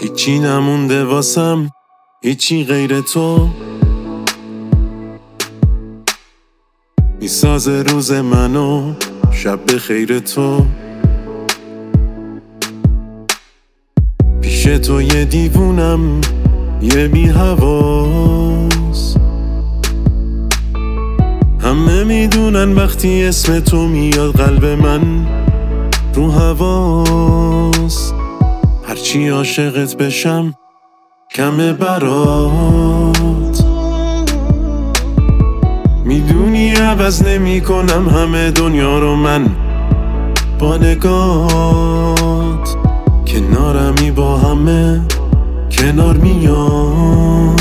هیچی نمونده واسم، هیچی غیر تو میسازه روز منو، شب به خیر تو. پیش تو یه دیوونم، یه بی حواس. همه میدونن وقتی اسم تو میاد قلب من رو هواست. هرچی عاشقت بشم کمه برات. میدونی عوض نمی کنم همه دنیا رو من با نگات. کنارمی با همه کنار میام.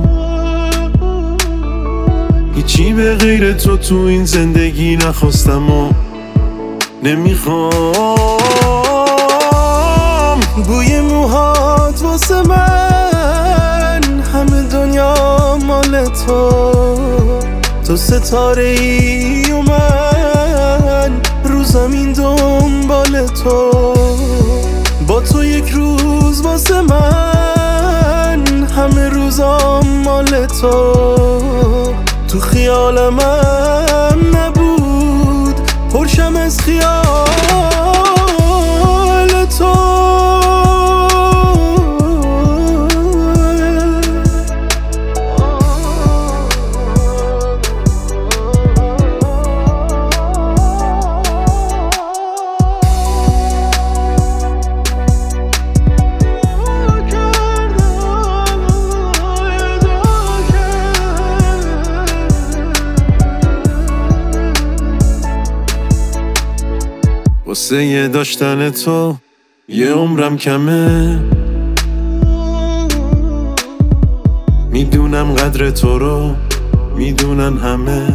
هیچی به غیر تو این زندگی نخواستم و نمیخوام. بوی موهات واسه من، همه دنیا مال تو ستاره ای و من رو زمین دنبال تو. با تو یک روز واسه من، همه روزام مال تو خیالم هم نبود، پرشم از خیال تو. واسه یه داشتن تو یه عمرم کمه. میدونم قدر تو رو میدونن همه.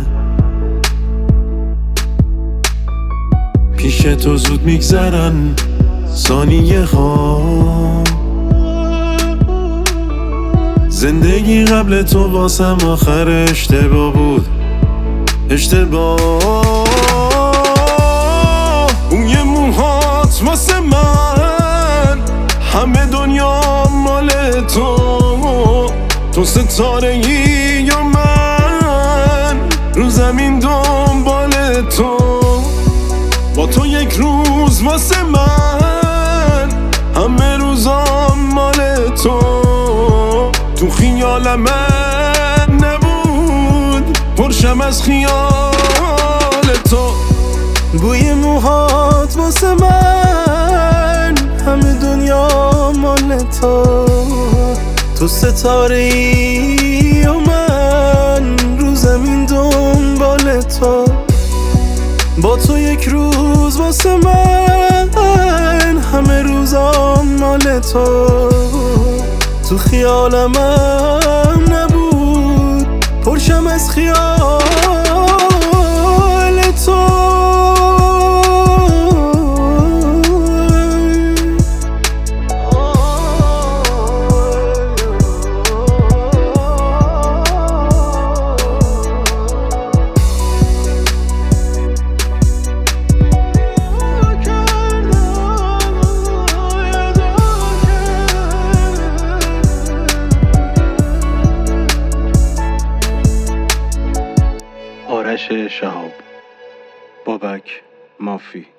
پیش تو زود میگذرن ثانیه ها. زندگی قبل تو واسم آخر اشتباه بود، اشتباه. بوی موهات واسه من، همه دنیا مال تو ستاره ای یا من رو زمین دنبال تو. با تو یک روز واسه من، همه روزام مال تو خیالم من نبود، پرشم از خیال تو. بوی موهات واسه من، همه دنیا مال تو ستاره ای و من رو زمین دنبال تو. با تو یک روز واسه من، همه روزام مال تو خیالم هم نبود، پرشم از خیال تو. آرش شهاب، بابک مافی.